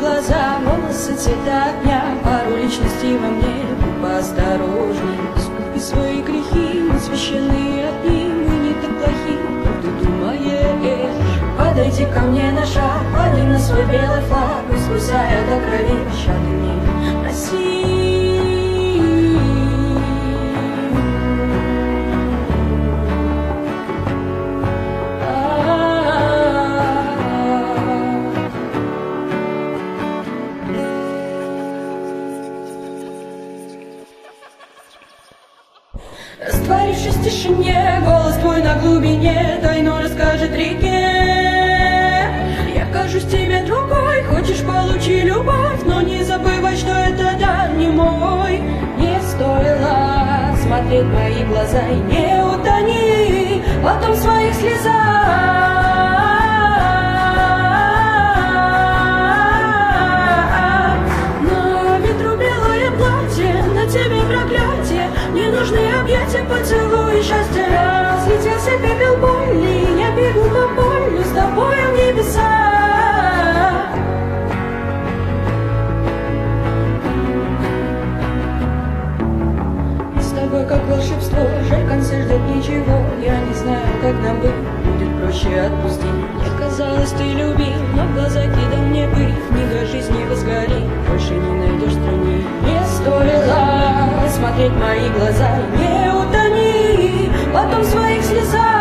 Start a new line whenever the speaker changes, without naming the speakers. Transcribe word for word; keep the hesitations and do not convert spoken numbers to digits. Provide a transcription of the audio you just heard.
глаза, волосы цвета огня, пару личностей во мне, будь поосторожней. Искупи свои грехи, мы священные одни, мы не так плохи, как ты думаешь. Подойди ко мне на шаг, падай на свой белый флаг, искусая до крови, пощады мне проси. Растворившись в тишине, голос твой на глубине тайну расскажет реке. Я кажусь тебе другой, хочешь получи любовь, но не забывай, что это дар не мой. Не стоило смотреть в мои глаза и не утони потом в своих слезах. На ветру белое платье, на тебе проклятие, мне нужны объятия, поцелуй, счастья. Слетелся пепел боли, я бегу по полю с тобой в небеса. Мы с тобой как волшебство, жаль, конца ждет ничего. Я не знаю, как нам быть, будет проще отпустить. Мне казалось, ты любил, но в глаза кидал мне пыль. Книга жизни возгорит, больше не найдешь страны. Не стоило смотреть в мои глаза, не утони потом в своих слезах.